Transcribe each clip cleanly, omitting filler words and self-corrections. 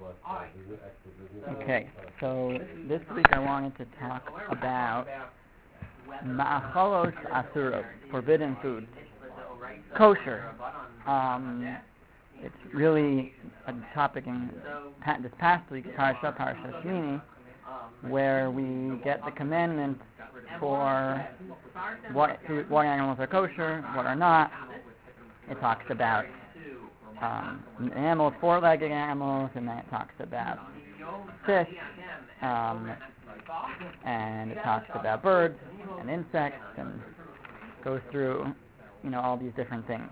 Okay, so this week I wanted to talk about ma'achalos asuros, forbidden foods, kosher. It's really a topic in this past week's Parasha Shmini, where we get the commandment for what animals are kosher, what are not. It talks about animals, four-legged animals, and then it talks about fish, and it talks about birds and insects, and goes through, all these different things.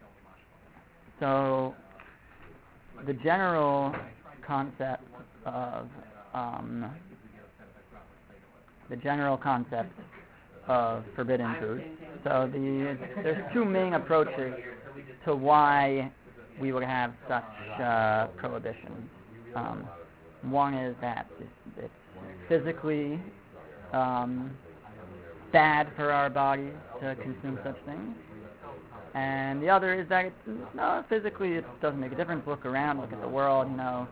So the general concept of forbidden food. So there's two main approaches to why we would have such prohibitions. One is that it's physically bad for our bodies to consume such things, and the other is that physically it doesn't make a difference. Look around, look at the world.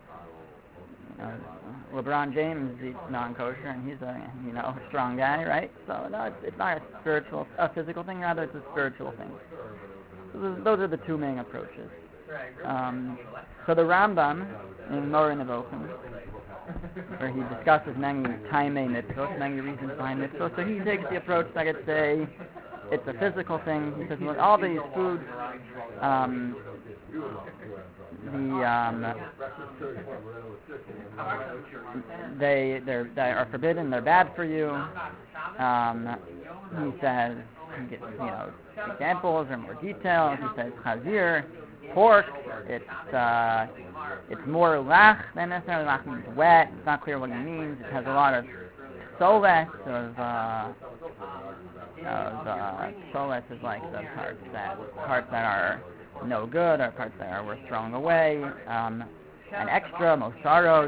LeBron James eats non-kosher, and he's a strong guy, right? So no, it's not a physical thing. Rather, it's a spiritual thing. So those are the two main approaches. So the Rambam in Moreh Nevuchim, where he discusses many taimei mitzvot, many reasons behind mitzvot, so he takes the approach that it's a physical thing. He says, with all these foods, they are forbidden. They're bad for you. He says, examples or more details. He says, chazir, pork. It's more lach than necessarily. Lach means wet. It's not clear what he means. It has a lot of soles soles is like the parts that are no good, or parts that are worth throwing away, and extra, mosaros,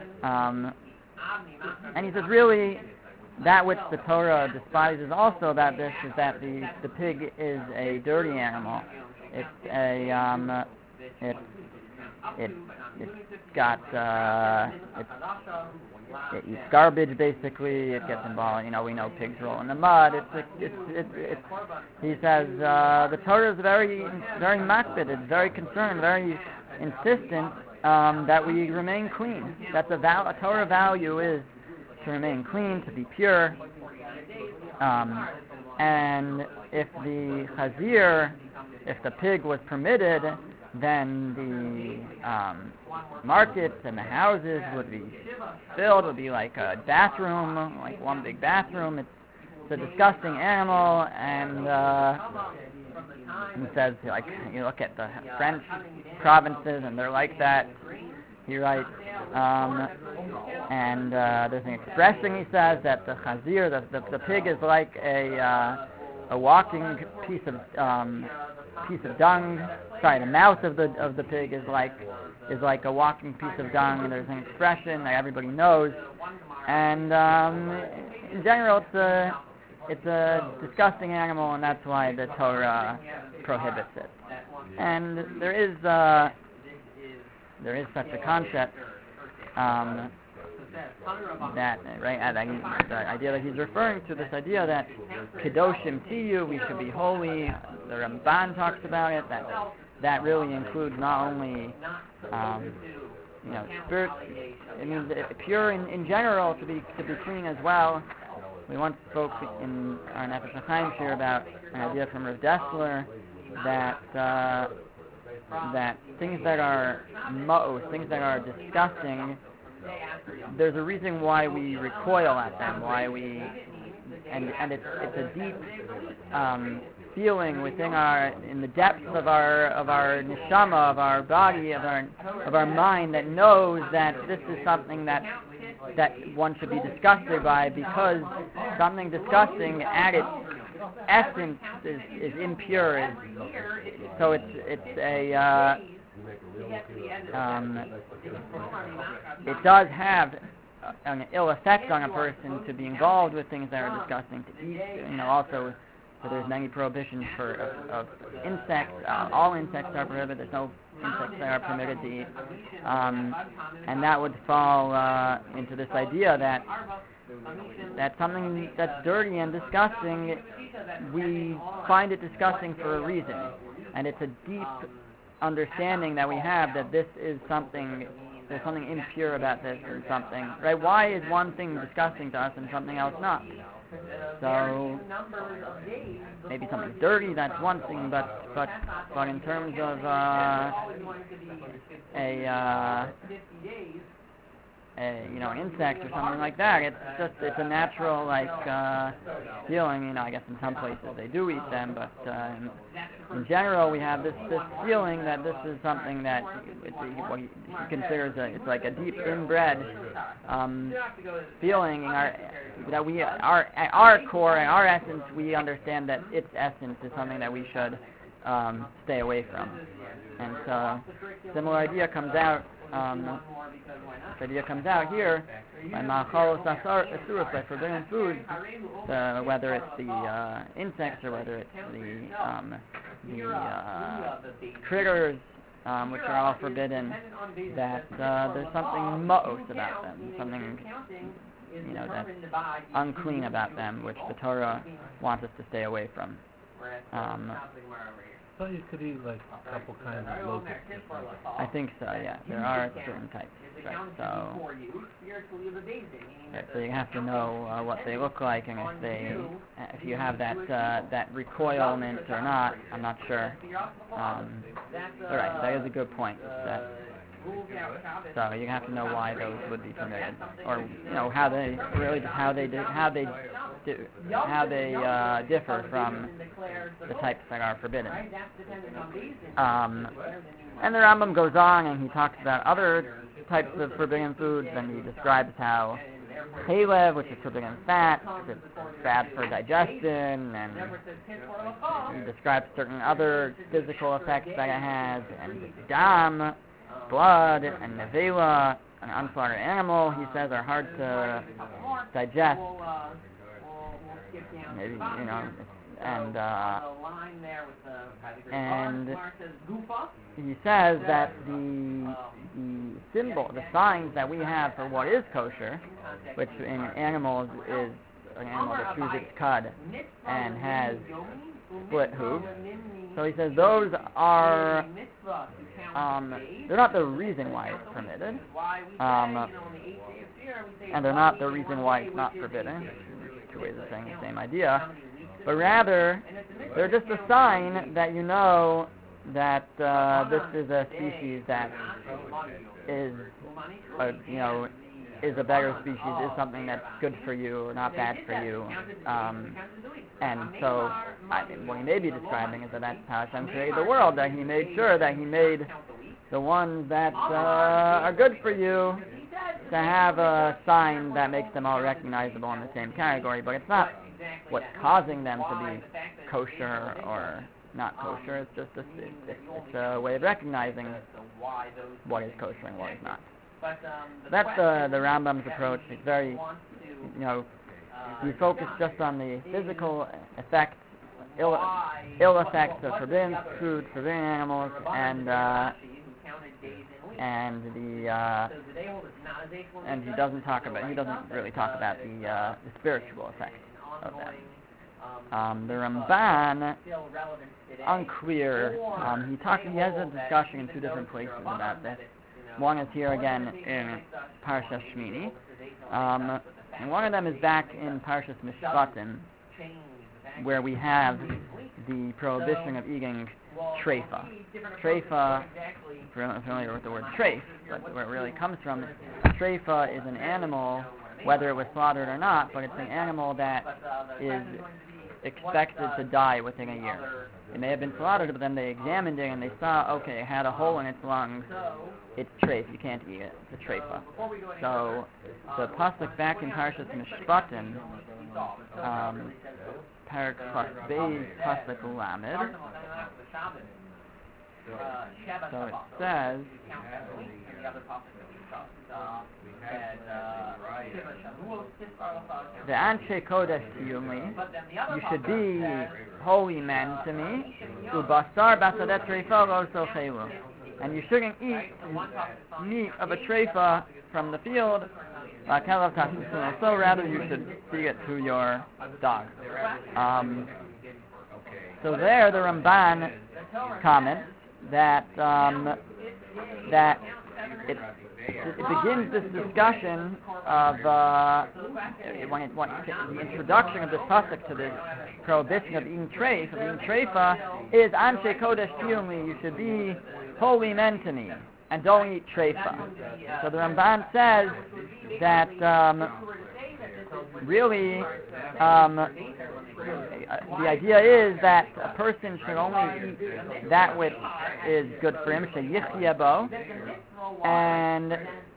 and he says really that which the Torah despises also about this is that the pig is a dirty animal. It's it eats garbage basically. It gets involved. We know pigs roll in the mud. He says the Torah is very, very makpid. It's very concerned, very insistent that we remain clean. That's a Torah value is to remain clean, to be pure. And if the chazir, if the pig was permitted, then the markets and the houses would be filled. It would be like a bathroom, like one big bathroom. It's a disgusting animal, and he says, you look at the French provinces, and they're like that. He writes, and there's an expression, he says, that the chazir, the pig is like a walking piece of dung. Sorry, the mouth of the pig is like a walking piece of dung. And there's an expression that everybody knows, and in general, it's a disgusting animal, and that's why the Torah prohibits it. And there is such a concept that, right, the idea that he's referring to, this idea that kedoshim tiyu, we should be holy. The Ramban talks about it. That really includes not only spirit. It means pure in general, to be clean as well. We once spoke in our Nefesh HaChaim shir about an idea from Rav Dessler that things that are ma'os, things that are disgusting, there's a reason why we recoil at them, and it's a deep feeling in the depths of our neshama, of our body, of our mind, that knows that this is something that one should be disgusted by, because something disgusting at its essence is impure. So it does have an ill effect on a person to be involved with things that are disgusting to eat. Also, so there's many prohibitions of insects. All insects are prohibited. There's no insects that are permitted to eat. And that would fall into this idea that something that's dirty and disgusting, we find it disgusting for a reason. And it's a deep understanding that we have that this is something, there's something impure about this and something, right? Why is one thing disgusting to us and something else not? So maybe something dirty, that's one thing, but in terms of an insect or something like that, it's a natural feeling. I guess in some places they do eat them, but in general we have this feeling that this is something that what he considers it's like a deep inbred feeling in our core, in our essence, we understand that its essence is something that we should stay away from. And so similar idea comes out. This idea comes out here by ma'achalos asuros, by forbidden foods, whether it's the insects or whether it's the critters, which are all forbidden. That there's something ma'os about them, something that's unclean about them, which the Torah wants us to stay away from. I thought you could eat like a couple kinds of locusts. I think so, yeah. There are certain types. Right? So you have to know what they look like, and if you have that recoilment or not. I'm not sure. All right, that is a good point. So you have to know why those would be permitted, or how they differ from the types that are forbidden. And the Rambam goes on and he talks about other types of forbidden foods, and he describes how chalev, which is forbidden fat, is bad for digestion, and he describes certain other physical effects that it has, and dam, blood, and nevela, an unslaughtered animal, he says, are hard to digest. Maybe, and he says that the signs that we have for what is kosher, which in animals is an animal that chews its cud and has split hooves. So he says those are, they're not the reason why it's permitted, and they're not the reason why it's not forbidden. Two ways of saying the same idea. But rather, they're just a sign that you know that this is a species that is a better species, is something that's good for you or not bad for you. And so what he may be describing is that's how Hashem created the world, that he made sure that he made the ones that are good for you to have a sign that makes them all recognizable in the same category, but it's not what's causing them to be kosher or not kosher. It's just it's a way of recognizing what is kosher and what is not. That's the Rambam's approach. It's very, he focused just on the physical effects, ill effects of forbidden food, forbidden animals, and he doesn't really talk about the spiritual effects of them. The Ramban, unclear. He has a discussion in two different places about this. One is here again in Parshas Shmini, and one of them is back in Parshas Mishpatim, where we have the prohibition of eating treifa. Treifa, if you're not familiar with the word treif, but where it really comes from, treifa is an animal, whether it was slaughtered or not, but it's an animal that is expected to die within a year. It may have been slaughtered, but then they examined it and they saw, okay, it had a hole in its lungs. It's treif, you can't eat it. It's a treifa. So the pasuk back in Parshas Mishpatim, Parak Chaf Beis pasuk Lamed. So it says, the Anshe Kodesh Tiyumi, you should be holy men to me, Ubasar Basadet Treifa Lo Sochelu. and you shouldn't eat meat of a treifa from the field. So rather you should feed it to your dog. So there the Ramban comments that it begins this discussion of the introduction of this pasuk to this prohibition of eating treifa is Anshe Kodesh Tiyumi, you should be holy men to me and don't eat treifa. So the Ramban says that really the idea is that a person should only eat that which is good for him, and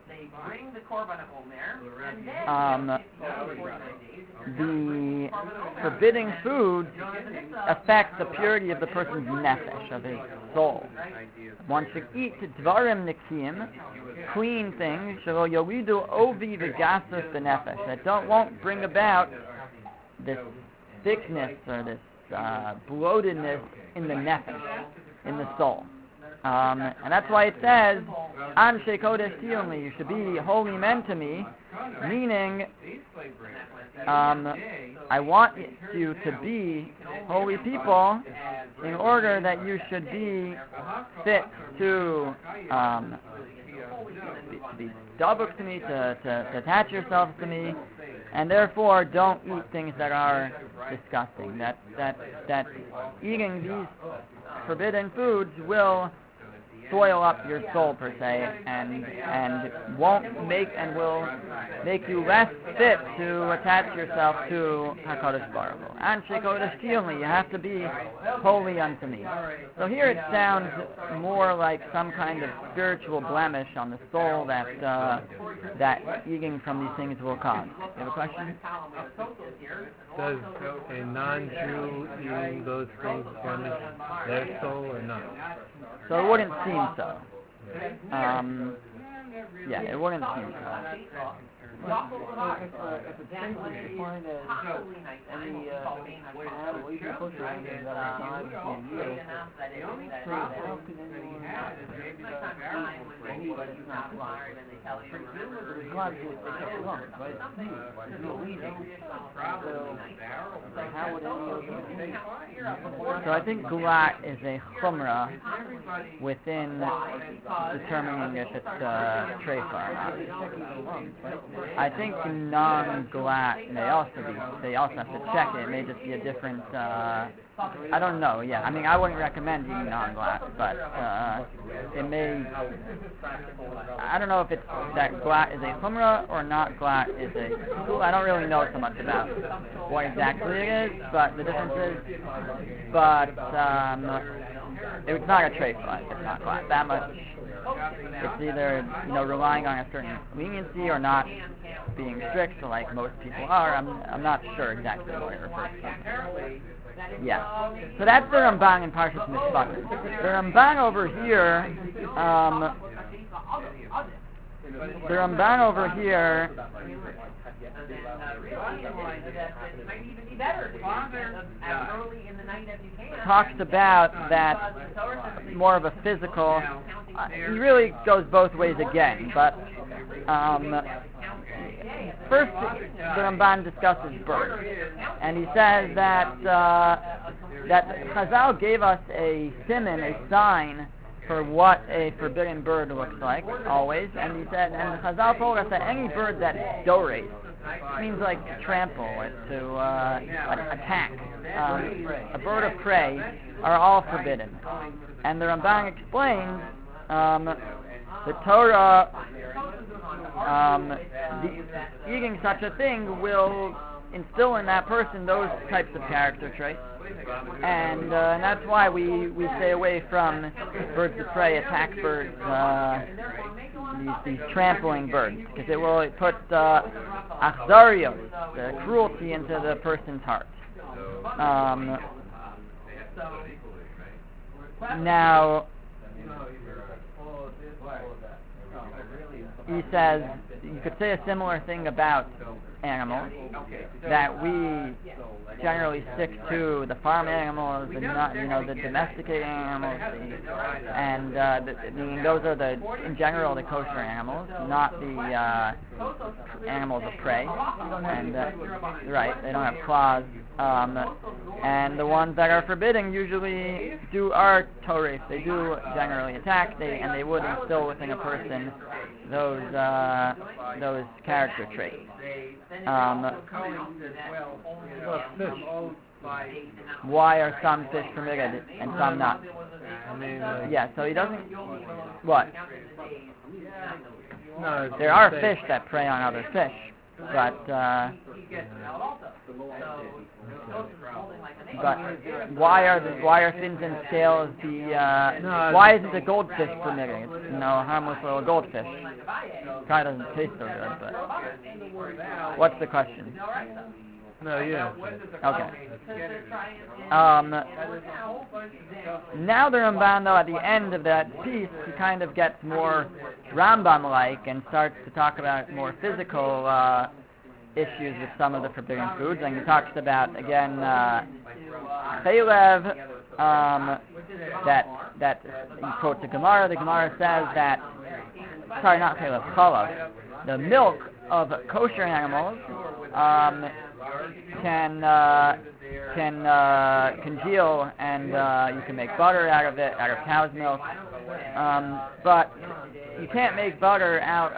the forbidding foods affect the purity of the person's nefesh, of his soul. One should eat dvarim nikim, clean things, yolidu ovi v'gasus b'nefesh, that won't bring about this thickness or this bloatedness in the nefesh, in the soul. And that's why it says, Anshe Kodesh Tiyumi, you should be holy men to me, meaning, I want you to be holy people in order that you should be fit to be dabuk to me, to attach yourselves to me, and therefore don't eat things that are disgusting. That eating these forbidden foods will soil up your soul per se, and will make you less fit to attach yourself to HaKadosh Baruch Hu. Anshe Kodesh Tiyumi, you have to be holy unto me. So here it sounds more like some kind of spiritual blemish on the soul that eating from these things will cause. You have a question? Does a non-Jew eating those things blemish their soul or not? So it wouldn't seem so. Yeah, it wouldn't seem so. If it's simply defined as any animal, even kosher animals that are not being used, so how can anyone eat meat that's not glad? Because glad is a lump, right? There's no eating. So how would any of them eat? So I think glat is a chumrah within determining if it's treifa or not. I think non-glat may also have to check it. It may just be a different, I don't know, yeah. I mean, I wouldn't recommend eating non-glat, but it may, I don't know if it's that glat is a chumrah or not glat is a, I don't really know so much about what exactly it is, but the difference is, but it's not a treifa if it's not glat, that much. It's either, relying on a certain leniency or not being strict, so like most people are. I'm not sure exactly what it refers to. Yeah. So that's the Ramban in Parshas Mishpatim. The Ramban over here, talks about that more of a physical. He really goes both ways again, but first the Ramban discusses birds, and he says that Chazal gave us a siman, a sign for what a forbidden bird looks like, always, and he said, and Chazal told us that any bird that's doreis, means like to trample, to attack, a bird of prey, are all forbidden. And the Ramban explains the Torah, eating such a thing will instill in that person those types of character traits, and that's why we stay away from birds of prey, attack birds, these trampling birds, because it will put achzarios, the cruelty, into the person's heart. Now, he says you could say a similar thing about animals, that we generally stick to the farm animals, the not, the domesticated animals, those are in general the kosher animals, not the animals of prey, and right, they don't have claws, and the ones that are forbidden usually are torif. They do generally attack, and they would instill within a person those character traits. Why are some fish permitted and some not? So he doesn't. What? No, there are fish that prey on other fish, but why are fins and scales why isn't the goldfish permitted? It's harmless little goldfish. Probably doesn't taste so good, but what's the question? No, yeah. Okay. Now the Ramban, though, at the end of that piece, he kind of gets more Rambam-like and starts to talk about more physical issues with some of the forbidden foods, and he talks about again chaylev. That he quotes the Gemara. The Gemara says that not chaylev, chalav, the milk of kosher animals can congeal, and you can make butter out of it, out of cow's milk. But you can't make butter out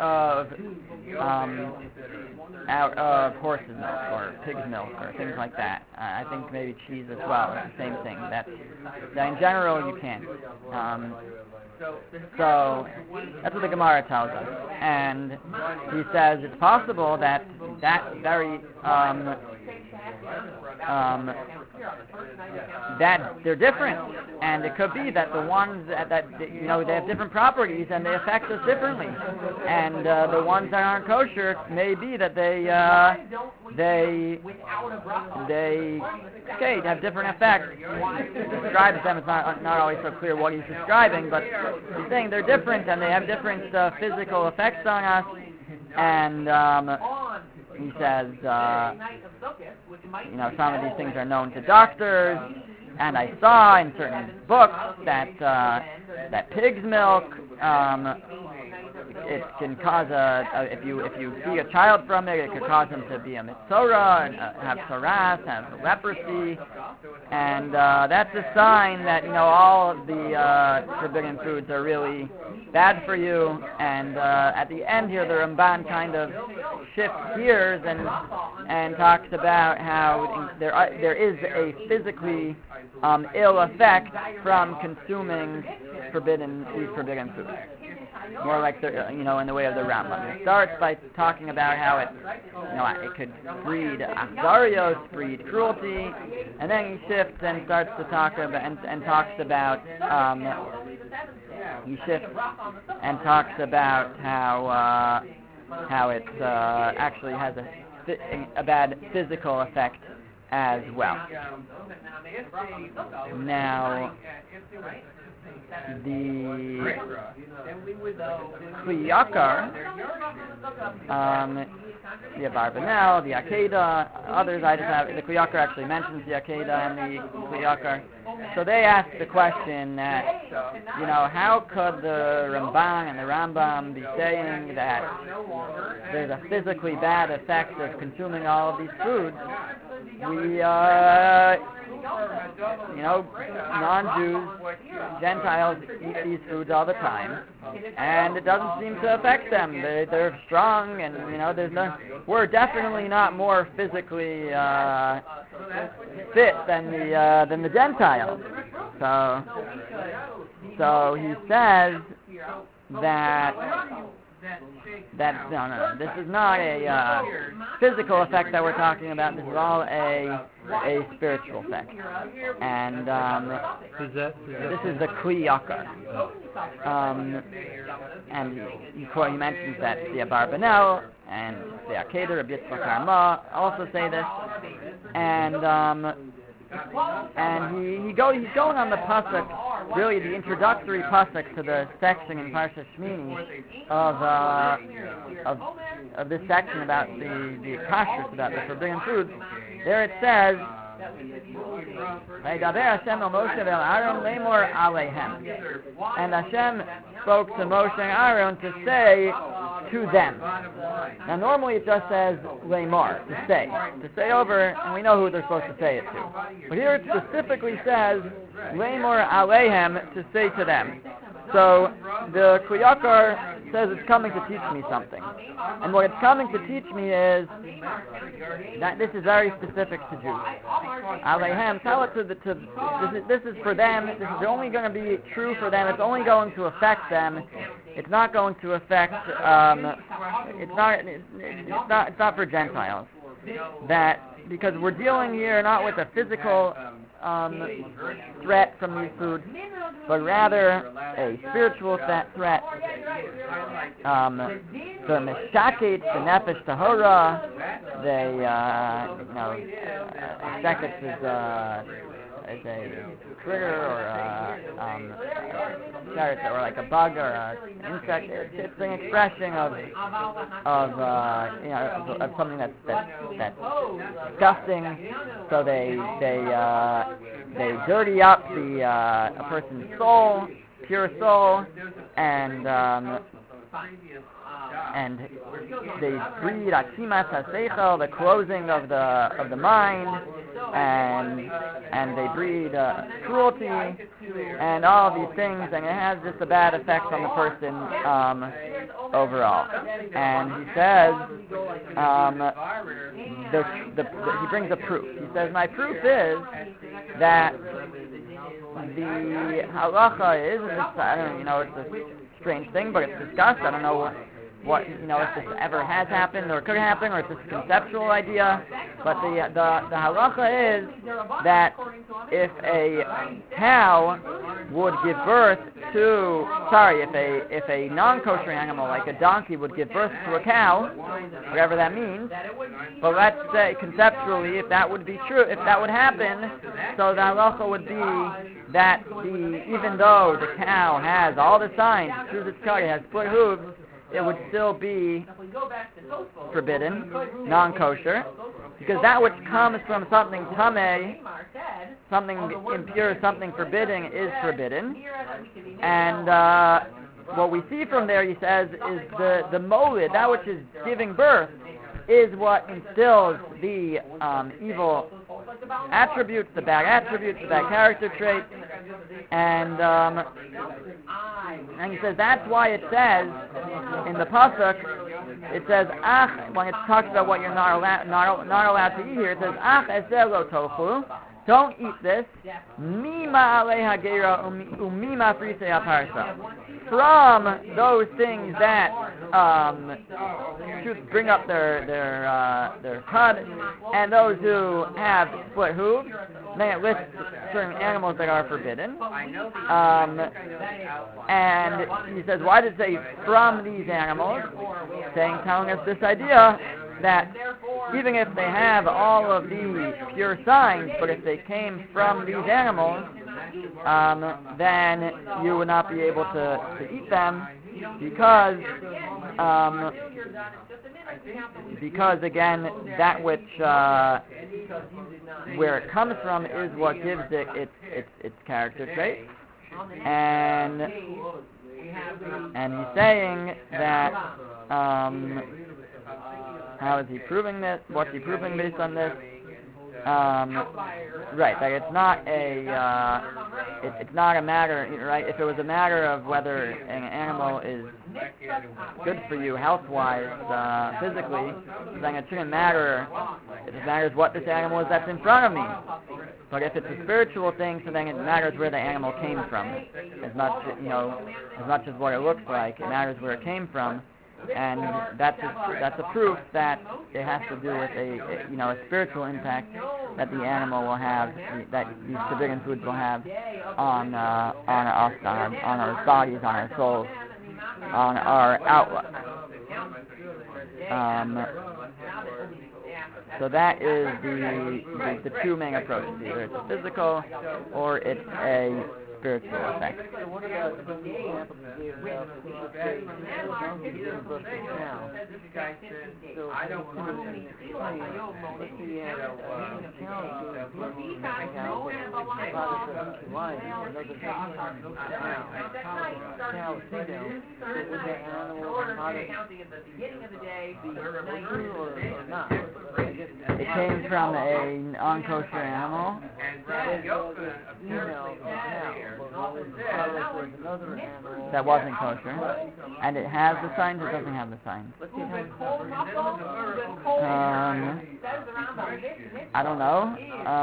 of horse's milk or pig's milk or things like that. I think maybe cheese as well. It's the same thing. That in general you can't. So that's what the Gemara tells us, and he says it's possible that very that they're different, and it could be that the ones that they have different properties and they affect us differently, and the ones that aren't kosher may be that they have different effects. He describes them. It's not always so clear what he's describing, but he's saying they're different and they have different physical effects on us, and he says, some of these things are known to doctors, and I saw in certain books that pig's milk, it can cause if you feed a child from it, it could cause him to be a mitzora, and have saras, have leprosy, and that's a sign that all of the forbidden foods are really bad for you. And at the end here, the Ramban kind of shifts gears and talks about how there is a physically ill effect from consuming these forbidden foods. More like in the way of the Rambam. It starts by talking about how it could breed achzarios, breed cruelty, and then he shifts and starts to talk about and talks about how it actually has a bad physical effect as well. Now, the Kli Yakar, the Abarbanel, the Akedah, others I just have. The Kli Yakar actually mentions the Akedah and the Kli Yakar. So they ask the question that, how could the Ramban and the Rambam be saying that there's a physically bad effect of consuming all of these foods? Non-Jews, Gentiles eat these foods all the time, and it doesn't seem to affect them. They're strong, and we're definitely not more physically fit than the Gentiles. So he says that no, this is not a physical effect that we're talking about. This is all a spiritual effect, and this is the Kli Yakar. And he mentions that the Abarbanel and the Akedah, Rabbi Yitzchak Arma also say this, and he's going on the pasuk, really the introductory pasuk to the section in Parshat Shmini of this section about the kashrus, about the forbidden foods, there it says, "Vayidaber Hashem el Moshe ve'el Aaron lemor aleihem," and Hashem spoke to Moshe and Aaron to say to them. Now normally it just says lemor, to say over, and we know who they're supposed to say it to. But here it specifically says lemor aleihem, to say to them. So the Kli Yakar says it's coming to teach me something. And what it's coming to teach me is that this is very specific to Jews. Aleihem, tell it this is for them. This is only going to be true for them. It's only going to affect them. It's not going to affect, it's not for Gentiles. That, because we're dealing here not with a physical threat from these foods, but rather a spiritual threat. The Meshaket, the Nefesh Tahora, Seketz is a critter or like a bug or an insect. It's an expression of something that's disgusting. So they dirty up a person's soul, pure soul, and they breed atzimas haseichel, the closing of the mind, and they breed cruelty, and all of these things, and it has just a bad effect on the person overall. And he says, he brings a proof. He says, my proof is that the halacha is, it's a strange thing, but it's discussed. I don't know what if this ever has happened or could happen, or it's just a conceptual idea. But the halacha is that if a cow would give birth to, if a non-kosher animal like a donkey would give birth to a cow, whatever that means, but let's say conceptually, if that would be true, if that would happen, so the halacha would be that even though the cow has all the signs, proves its color, has split hooves, it would still be forbidden, non-kosher, because that which comes from something tameh, something impure, something forbidding, is forbidden. And what we see from there, he says, is the molid, that which is giving birth, is what instills the evil attributes, the bad character traits, and he says that's why it says in the pasuk, it says ach, when it talks about what you're not allowed to eat here, it says ach ezer lo tochu, don't eat this, mima aleha geira umima frisei aparsa, from those things that should bring up their cud, and those who have split hooves. Then it lists certain animals that are forbidden. And he says, why does it say from these animals? Telling us this idea that even if they have all of these pure signs, but if they came from these animals, then you would not be able to eat them because again, that which where it comes from is what gives it its character trait, and he's saying that how is he proving this? What's he proving based on this? Right, that it's not it's not a matter, right? If it was a matter of whether an animal is good for you health-wise, physically, then it shouldn't matter. It matters what this animal is that's in front of me. But if it's a spiritual thing, so then it matters where the animal came from. As much as what it looks like, it matters where it came from. And that's a proof that it has to do with a spiritual impact that the animal will have, that these forbidden foods will have on us, on our bodies, on our souls, on our outlook. So that is the two main approaches. Either it's a physical or it's a spiritual effect. So what about the example you gave about donkey giving birth to a cow? this guy says, So I don't want to let's say you had an account doing something out the product of each life, another cow, female, so would that animal product be true or not? I guess It came from a non-kosher animal that wasn't kosher, and it has the signs. It doesn't have the signs. I don't know.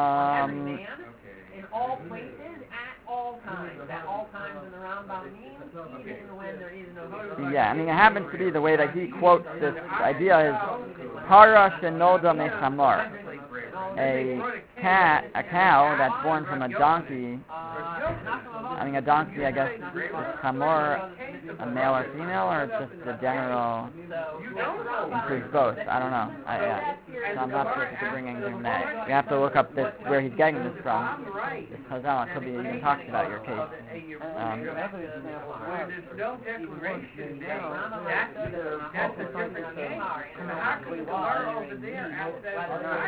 In all places, at all times. At all times in the Rambam means even when there is no kosher. Yeah, I mean, it happens to be the way that he quotes this idea is Para Shenolda Mechamor. A cow that's born from a donkey. I mean, a donkey, I guess, is chamor, a male or female, or just the general includes both. I don't know. So I'm not sure if you can bring anything there. You have to look up this where he's getting this from. This Chazal, it could be even talks about your case. No declaration there. That's a different case. How can the Gemara over there ask that?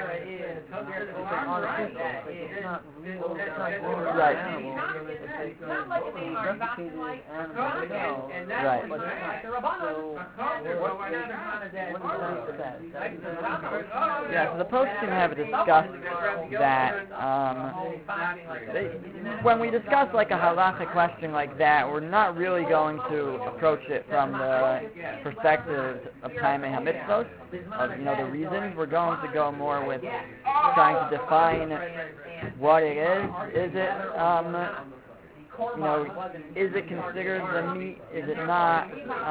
Right. Yeah, so the poskim have discussed that when we discuss like a halachic question like that, we're not really going to approach it from the perspective of Taimei HaMitzvot, of the reasons. We're going to go more with trying to define what it is. Is it is it considered the meat? Is it not?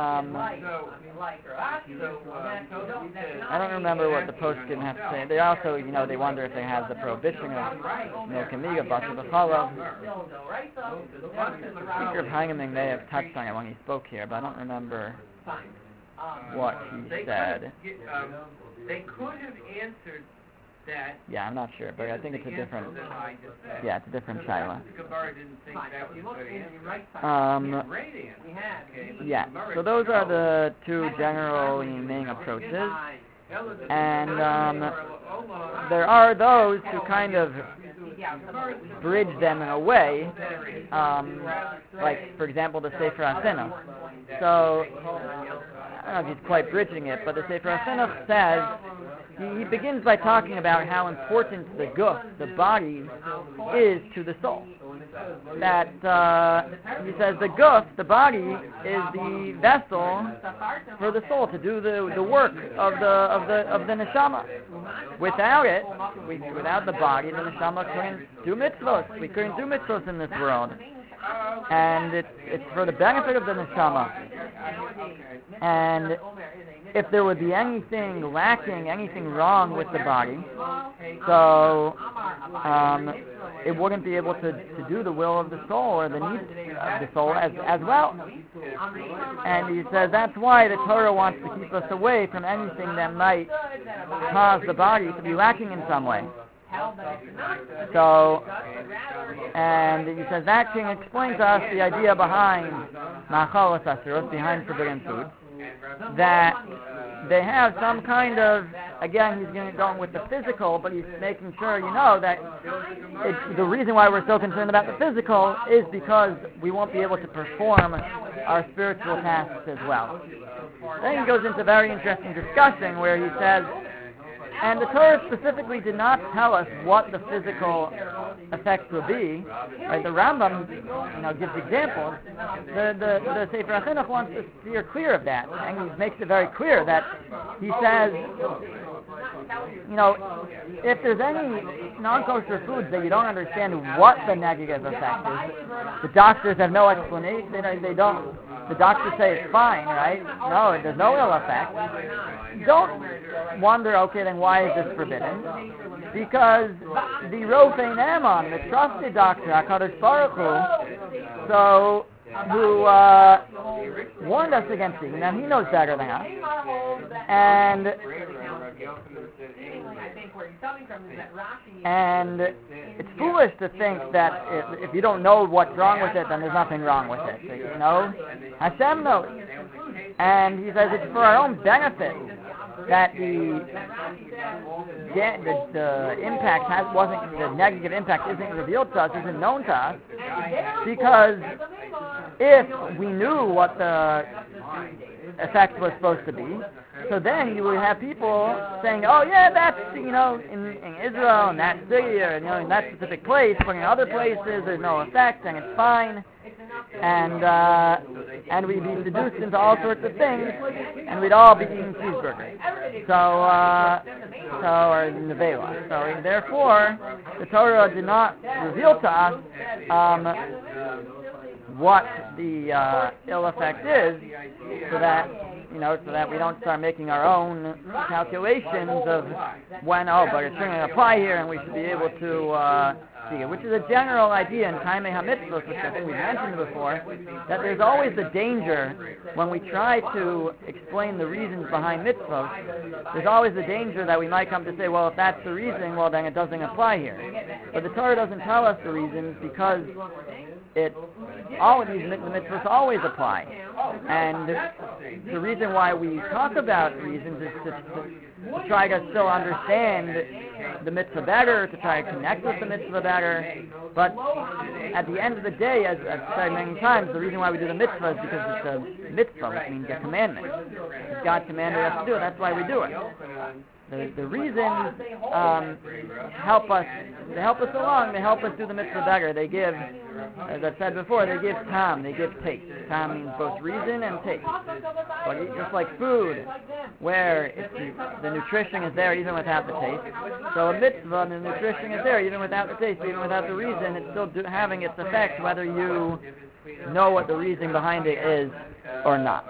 I don't remember what the poskim have to say. They also, they wonder if it has the prohibition of milk and miga, basar b'chalav. Speaker of Heineming may have touched on it when he spoke here, but I don't remember what he said. They could have answered that. Yeah, I'm not sure, but I think it's a different. Yeah, it's a different shaila. Yeah. So those are the two general main approaches, and there are those who kind of bridge them in a way, like for example the Sefer HaChinuch. So I don't know if he's quite bridging it, but the Sefer HaChinuch says. He begins by talking about how important the guf, the body, is to the soul. That he says the guf, the body, is the vessel for the soul to do the work of the neshama. Without it, without the body, the neshama couldn't do mitzvot. We couldn't do mitzvot in this world. And it's for the benefit of the neshama. And if there would be anything lacking, anything wrong with the body, so it wouldn't be able to do the will of the soul or the needs of the soul as well. And he says that's why the Torah wants to keep us away from anything that might cause the body to be lacking in some way. So, and he says that can explain to us the idea behind Ma'achalos Asirot, behind forbidden food, that they have some kind of, again, he's going with the physical, but he's making sure that the reason why we're so concerned about the physical is because we won't be able to perform our spiritual tasks as well. Then he goes into a very interesting discussion where he says, and the Torah specifically did not tell us what the physical effects will be. Right? The Rambam, gives examples. The Sefer HaChinuch wants to steer clear of that, and he makes it very clear that he says, if there's any non-kosher foods that you don't understand what the negative effect is, the doctors have no explanation. They don't. The doctors say it's fine, right? No, there's no ill effect. Don't wonder, okay, then why is this forbidden? Because the Rofei Naaman, the trusted doctor, HaKadosh Baruch Hu, who warned us against eating them, he knows better than us. And it's foolish to think that if you don't know what's wrong with it, then there's nothing wrong with it. So, Hashem knows. And he says it's for our own benefit that the negative impact isn't revealed to us, isn't known to us, because if we knew what the effect was supposed to be, so then you would have people saying, oh yeah, that's, in Israel, in that city, or, in that specific place, but in other places there's no effect, and it's fine, and we'd be seduced into all sorts of things, and we'd all be eating cheeseburgers. Or nevela. So therefore, the Torah did not reveal to us what the ill effect is, so that we don't start making our own calculations of when, but it's going to apply here, and we should be able to see it, which is a general idea in Taimei HaMitzvot, which I think we mentioned before, that there's always the danger when we try to explain the reasons behind mitzvot, there's always the danger that we might come to say, well, if that's the reason, well, then it doesn't apply here. But the Torah doesn't tell us the reasons, because all of these mitzvahs always apply. And the reason why we talk about reasons is to try to still understand the mitzvah better, to try to connect with the mitzvah better. But at the end of the day, as I've said many times, the reason why we do the mitzvah is because it's a mitzvah, which means a commandment. If God commanded us to do it, that's why we do it. The reasons help us along, they help us do the mitzvah better. They give, as I've said before, they give tam, they give taste. Tam means both reason and taste. But just like food, where the nutrition is there even without the taste. So a mitzvah, the nutrition is there even without the taste, even without the reason, it's still having its effect whether you know what the reason behind it is or not.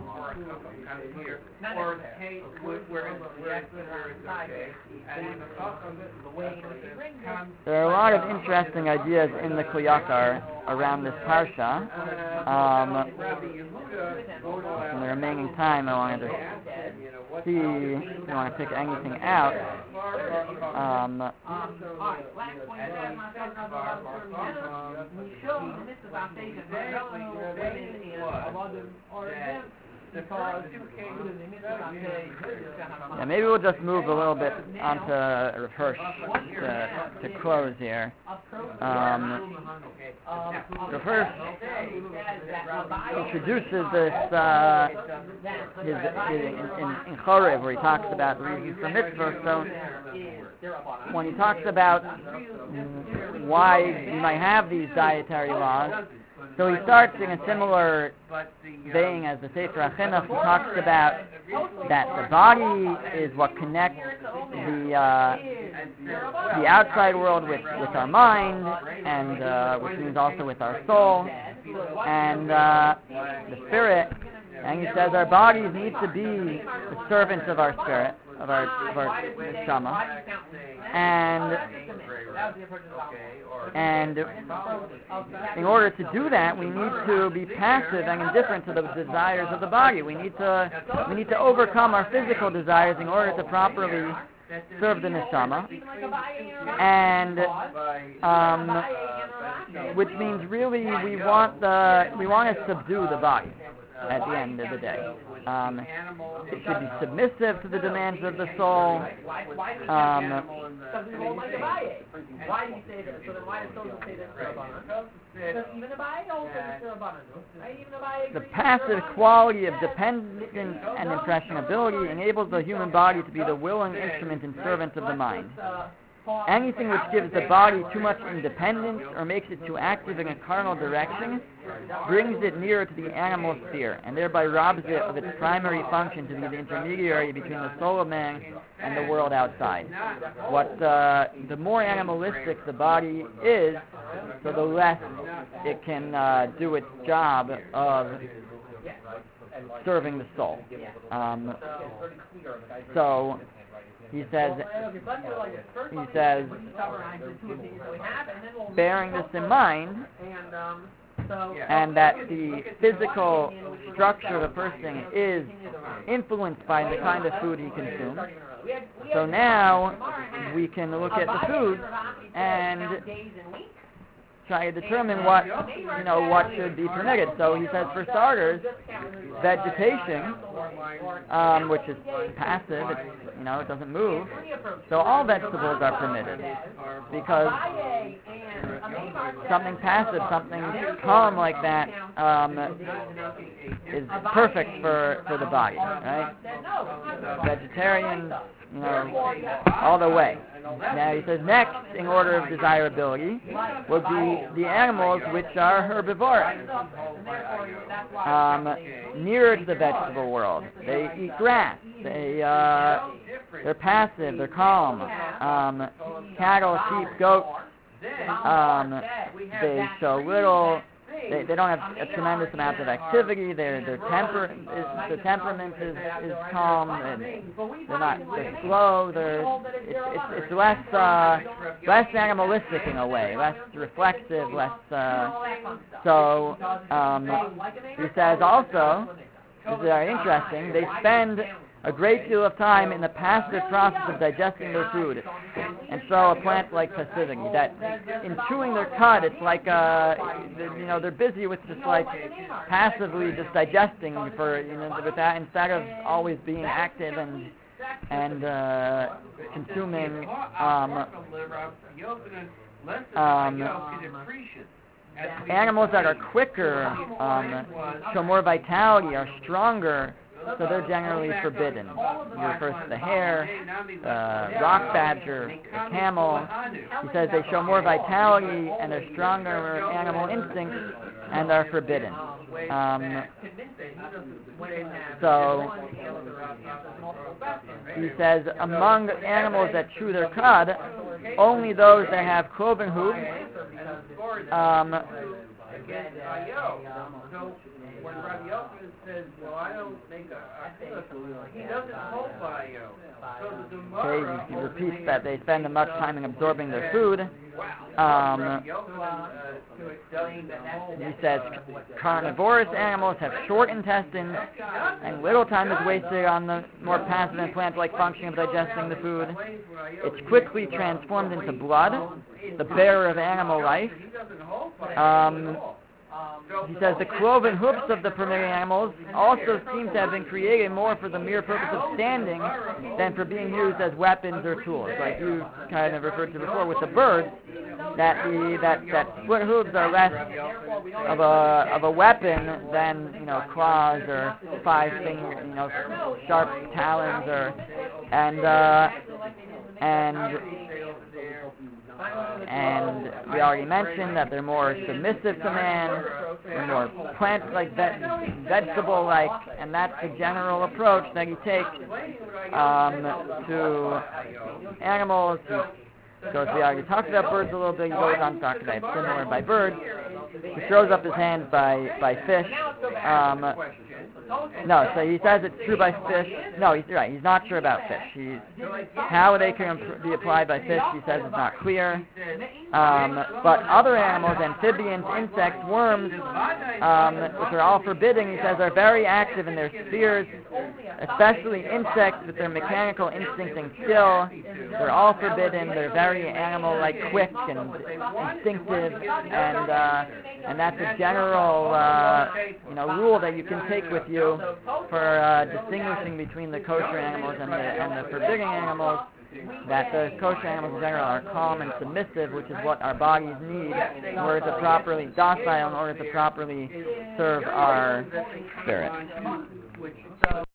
There are a lot of interesting ideas in the Kli Yakar around this parsha. In the remaining time, I wanted to see if you want to pick anything out. Yeah, maybe we'll just move a little bit onto Rav Hirsch to close here. Rav Hirsch introduces this in Chorev, where he talks about the reasons for mitzvah. So when he talks about why you might have these dietary laws, so he starts in a similar vein as the Sefer HaChinuch. He talks about that the body is what connects the outside world with our mind, and which means also with our soul, and the spirit. And he says our bodies need to be the servants of our spirit, of our neshama, and in order to do that, we need to be passive and indifferent to the desires of the body. We need to overcome our physical desires in order to properly serve the neshama, and which means really we want to subdue the body at the end of the day. It should be submissive to the demands of the soul. Why do you say that? So then why does Tosha say that? Because even the Abaye also says Rabbanan. The passive quality of dependence and impressionability enables the human body to be the willing instrument and servant of the mind. Anything which gives the body too much independence or makes it too active in a carnal direction brings it nearer to the animal sphere, and thereby robs it of its primary function to be the intermediary between the soul of man and the world outside. The more animalistic the body is, so the less it can do its job of serving the soul. So he says, bearing this in mind, and that the physical structure of a person is influenced by the kind of food he consumes. So now we can look at the food and try to determine what should be permitted. So he says, for starters, vegetation, which is passive, it doesn't move. So all vegetables are permitted because something passive, something calm like that, is perfect for the body, right? Vegetarians, all the way. Now he says next in order of desirability would be the animals which are herbivores, nearer to the vegetable world. They eat grass. They're passive. They're calm. Cattle, sheep, goats. They show little. They don't have a tremendous amount of activity. Their temperament is calm. They're slow. It's less animalistic in a way, less reflexive, less. So he says also, this is very interesting. They spend a great deal of time in the passive process of digesting their food, and show a plant-like passivity. That in chewing their cud, it's like they're busy with just like passively just digesting with that instead of always being active and consuming. Animals that are quicker, show more vitality, are stronger. So they're generally forbidden. He refers to the hare, the rock badger, the camel. He says they show more vitality and they're stronger animal instincts and are forbidden. So he says among animals that chew their cud, only those that have cloven hooves. When Rabbi Yochanan says, I don't make he doesn't hold by Okay, he repeats that they spend much time in absorbing their food. He says carnivorous animals have short intestines and little time is wasted on the more passive and plant-like function of digesting the food. It's quickly transformed into blood, the bearer of animal life. He says the cloven hoofs of the permitted animals also seem to have been created more for the mere purpose of standing than for being used as weapons or tools, like you kind of referred to before with the birds. That split hooves are less of a weapon than claws or sharp talons and we already mentioned that they're more submissive to man, they're more plant-like, vegetable-like, and that's the general approach that he takes to animals. So we already talked about birds a little bit. He goes on to talk about similar by birds. He throws up his hands by fish. No, so he says it's true by fish. No, he's right. He's not sure about fish. How they can be applied by fish, he says, is not clear. But other animals, amphibians, insects, worms, which are all forbidden, he says, are very active in their spheres, especially insects with their mechanical instinct and skill. They're all forbidden. They're very animal-like, quick and instinctive, and that's a general rule that you can take with you for distinguishing between the kosher animals and the forbidden animals. That the kosher animals in general are calm and submissive, which is what our bodies need in order to properly docile, in order to properly serve our spirit.